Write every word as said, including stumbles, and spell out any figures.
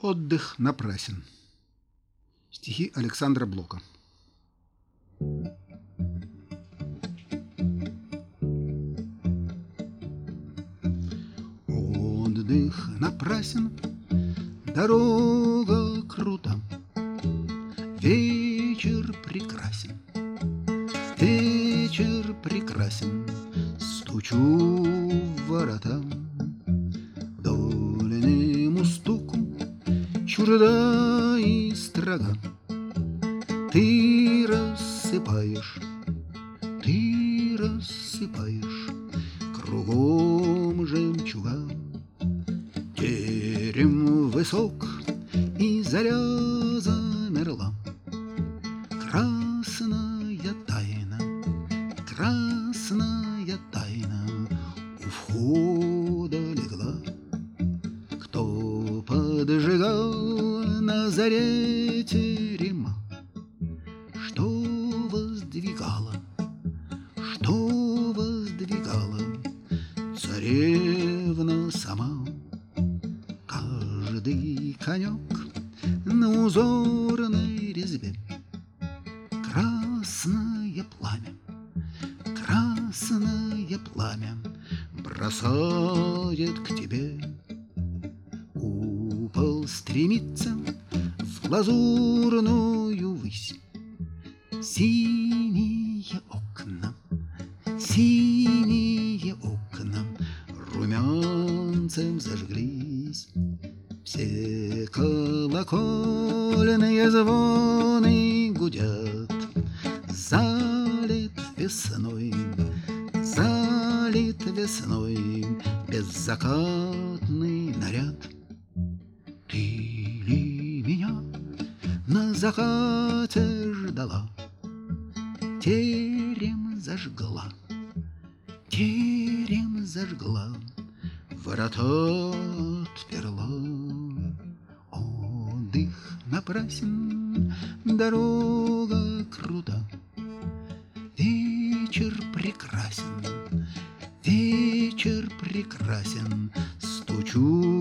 Отдых напрасен. Стихи Александра Блока. Отдых напрасен, дорога крута, вечер прекрасен, вечер прекрасен, стучу в ворота. Дольному стуку чужда и строга, ты рассыпаешь, ты рассыпаешь кругом жемчуга. Терем высок, и заря замерла, красная тайна, красная тайна у входа легла. Кто поджигал на заре терема? Что воздвигала, что воздвигала царевна сама? Каждый конек на узорной резьбе красное пламя, красное пламя бросает к тебе. Купол стремится в лазурную высь, синие окна, синие окна румянцем зажглись. Все колокольные звоны гудят, залит весной, залит весной беззакатный наряд. Ты ли меня на закате ждала? Терем зажгла, терем зажгла, ворота отперла. Отдых напрасен, дорога крута, вечер прекрасен, вечер прекрасен, стучу